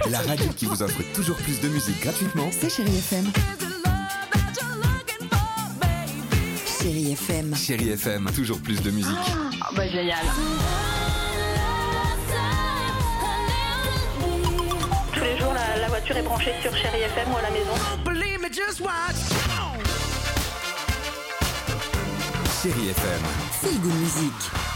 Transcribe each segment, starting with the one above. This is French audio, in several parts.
La radio qui vous offre toujours plus de musique gratuitement. C'est Chérie FM. Chérie FM. Chérie FM, toujours plus de musique. Oh, bah génial. Tous les jours, la voiture est branchée sur Chérie FM ou à la maison. Chérie FM. Feel Good Music.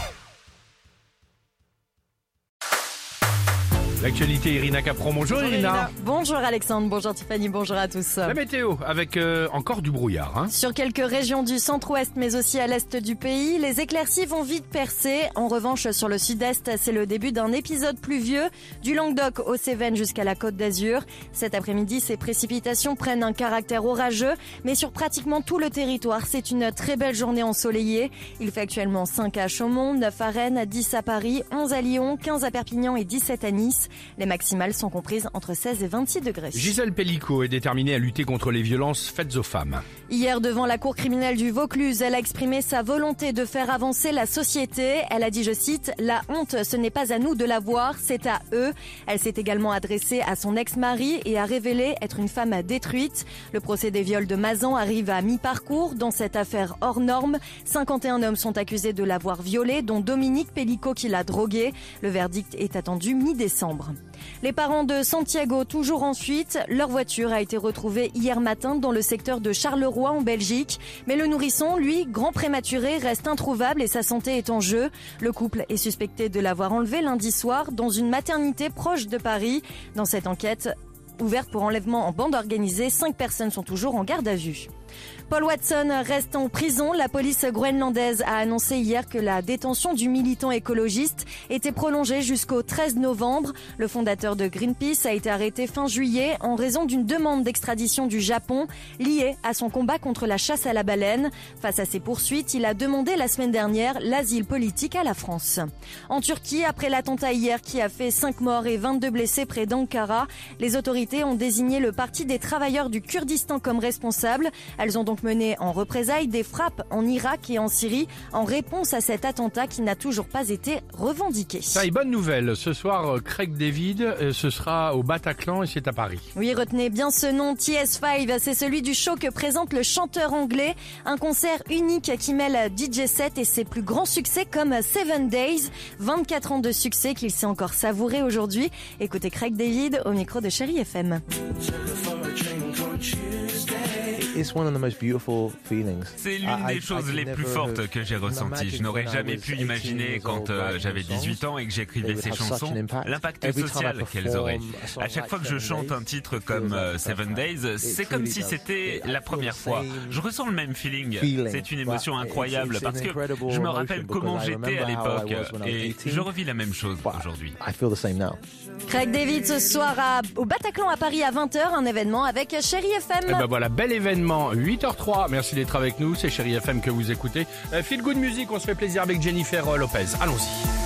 L'actualité, Irina Capron. Bonjour Irina. Bonjour Alexandre, bonjour Tiffany, bonjour à tous. La météo avec encore du brouillard. Hein. Sur quelques régions du centre-ouest mais aussi à l'est du pays, les éclaircies vont vite percer. En revanche, sur le sud-est, c'est le début d'un épisode pluvieux, du Languedoc aux Cévennes jusqu'à la Côte d'Azur. Cet après-midi, ces précipitations prennent un caractère orageux, mais sur pratiquement tout le territoire, c'est une très belle journée ensoleillée. Il fait actuellement 5 à Chaumont, 9 à Rennes, 10 à Paris, 11 à Lyon, 15 à Perpignan et 17 à Nice. Les maximales sont comprises entre 16 et 26 degrés. Gisèle Pellicot est déterminée à lutter contre les violences faites aux femmes. Hier, devant la cour criminelle du Vaucluse, elle a exprimé sa volonté de faire avancer la société. Elle a dit, je cite, « La honte, ce n'est pas à nous de la voir, c'est à eux ». Elle s'est également adressée à son ex-mari et a révélé être une femme détruite. Le procès des viols de Mazan arrive à mi-parcours. Dans cette affaire hors norme, 51 hommes sont accusés de l'avoir violée, dont Dominique Pellicot qui l'a droguée. Le verdict est attendu mi-décembre. Les parents de Santiago, toujours en fuite, leur voiture a été retrouvée hier matin dans le secteur de Charleroi en Belgique. Mais le nourrisson, lui, grand prématuré, reste introuvable et sa santé est en jeu. Le couple est suspecté de l'avoir enlevé lundi soir dans une maternité proche de Paris. Dans cette enquête ouverte pour enlèvement en bande organisée, 5 personnes sont toujours en garde à vue. Paul Watson reste en prison. La police groenlandaise a annoncé hier que la détention du militant écologiste était prolongée jusqu'au 13 novembre. Le fondateur de Greenpeace a été arrêté fin juillet en raison d'une demande d'extradition du Japon liée à son combat contre la chasse à la baleine. Face à ces poursuites, il a demandé la semaine dernière l'asile politique à la France. En Turquie, après l'attentat hier qui a fait 5 morts et 22 blessés près d'Ankara, les autorités ont désigné le Parti des travailleurs du Kurdistan comme responsable. Elles ont donc mené en représailles des frappes en Irak et en Syrie en réponse à cet attentat qui n'a toujours pas été revendiqué. Ça y est, bonne nouvelle. Ce soir, Craig David, ce sera au Bataclan et c'est à Paris. Oui, retenez bien ce nom, TS5. C'est celui du show que présente le chanteur anglais. Un concert unique qui mêle DJ set et ses plus grands succès comme 7 Days. 24 ans de succès qu'il sait encore savourer aujourd'hui. Écoutez Craig David au micro de Chérie FM. C'est l'une des choses les plus fortes que j'ai ressenties. Je n'aurais jamais pu imaginer quand j'avais 18 ans et que j'écrivais ces chansons, l'impact social qu'elles auraient. À chaque fois que je chante un titre comme 7 Days, c'est comme si c'était la première fois. Je ressens le même feeling. C'est une émotion incroyable parce que je me rappelle comment j'étais à l'époque et je revis la même chose aujourd'hui. Craig David ce soir au Bataclan à Paris à 20h, un événement avec Chérie FM. Et ben voilà, bel événement, 8h03. Merci d'être avec nous, c'est Chérie FM que vous écoutez. Feel Good Music, on se fait plaisir avec Jennifer Lopez. Allons-y.